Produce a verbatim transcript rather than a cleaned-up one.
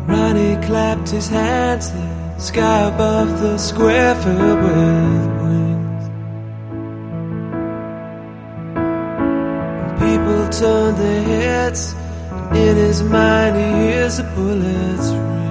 Ronnie clapped his hands, the sky above the square filled with wings. And people turned their heads, and in his mind he hears the bullets ring.